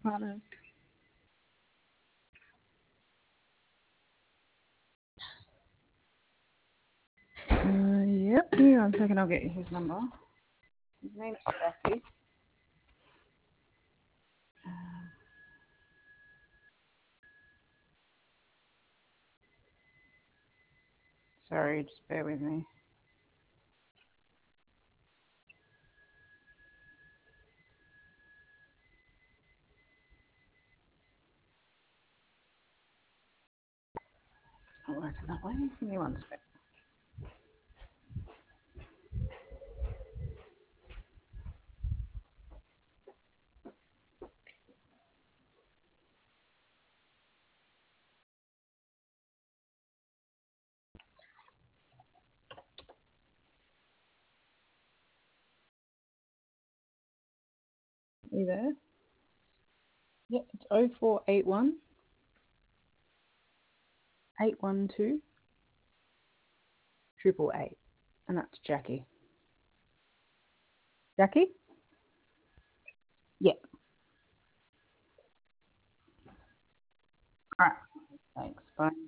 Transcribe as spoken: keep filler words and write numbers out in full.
partners. Uh, yep, hang on a second, I'll get you his number. His name's Jackie. Sorry, just bear with me. It's not working that way. Give me one sec. Are you there? Yep, it's oh four eight one, eight one two, triple eight, and that's Jackie. Jackie? Yep. All right. Thanks. Bye.